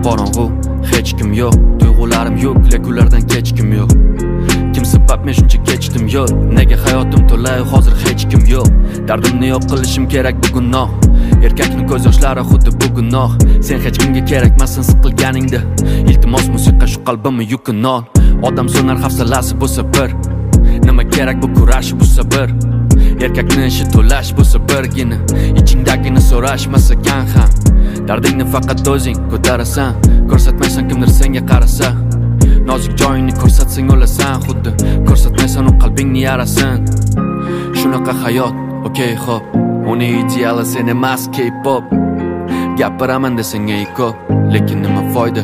qorong'u, hech kim yo'q. Tuyg'ularim yo'q, lekin ulardan kechkim yo'q. Kim sabab men shuncha kechdim yo'l? Nega hayotim to'la, hozir hech kim yo'q? Dardimni yo'q qilishim kerak bugun noh. Erkakning ko'z yoshlari xuddi bu gunoh. Sen hech kimga kerakmassan siqilganingda. Iltimos musiqa shu qalbimni yukin ol. Odam so'nar hafsalasi bo'lsa bir. Nima kerak bu kurash, bu sabr. Erkakning ishi to'lash bo'lsa birgina. Ichingdagini so'rashmasagan ham. Dardingni faqat o'zing ko'tarasan. Ko'rsatmaysan kimdir senga qarasa. Nozik joyingni ko'rsatsang o'lasan, xuddi ko'rsatmaysan u qalbingni yarasin. Shunaqa hayot, okey xo'p. Uning ideali sen emas, K-pop. Gapiraman desang ey ko'p, lekin nima foyda?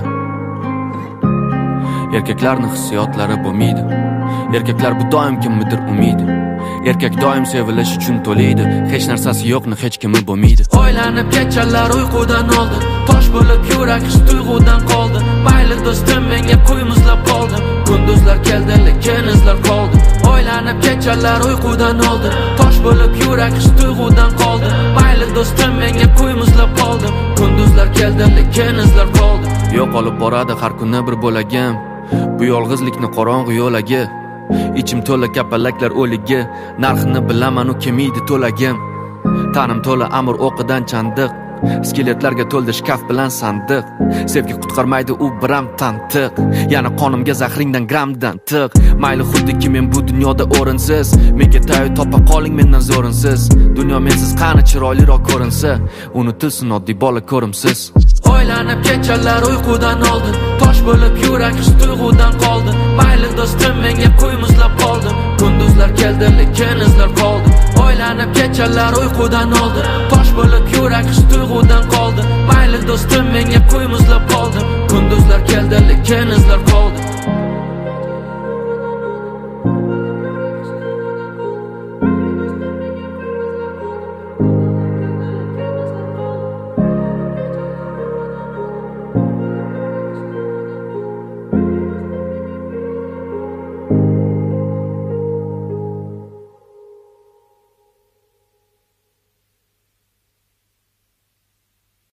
Erkaklarning hissiyotlari bo'lmaydi. Erkaklar bu doim kimnidir umidi. Erkak doim sevilish uchun to'laydi. Hech narsasi yo'qni hech kimi bo'lmaydi. Oylanib kechalar uyqudan oldi. Tosh bo'lib yurak his tuyg'udan qoldi. Mayli do'stim menga qo'y muzlab qoldim. Kunduzlar keldi lekin izlar qoldi. Oylanib kechalar uyqudan oldi. Tosh bo'lib yurak his tuyg'udan qoldi. Mayli do'stim menga qo'y muzlab qoldim. Kunduzlar keldi lekin izlar qoldi. Yo'qolib boradi har kuni bir bo'lagim. Bu yolg'izlikni qorong'u yo'lagi. Ichim to'la kapalaklar o'ligi. Narxini bilaman u kelmaydi to'lagim. Tanim to'la amr o'qidan chandiq. Skeletlarga to'ldi shkaf bilan sandiq. Sevgi qutqarmaydi u biram tantiq. Yana qonimga zahringdan gramdan tiq. Mayli xuddiki men bu dunyoda o'rinsiz. Menga tayo topa qoling mendan zo'rinsiz. Dunyo mensiz qani chiroyliroq ko'rinsa. Unutilsin oddiy bola ko'rimsiz. Oylanib kechalar uyqudan oldi. Tosh bo'lib yurak his tuyg'udan qoldi. Mayli do'stim menga qo'y muzlab qoldim. Kunduzlar keldi lekin izlar qoldi. Oylanib kechalar uyqudan oldi. Tosh bo'lib yurak his tuyg'udan qoldi. Mayli do'stim menga qo'y muzlab qoldim. Kunduzlar keldi lekin izlar qoldi.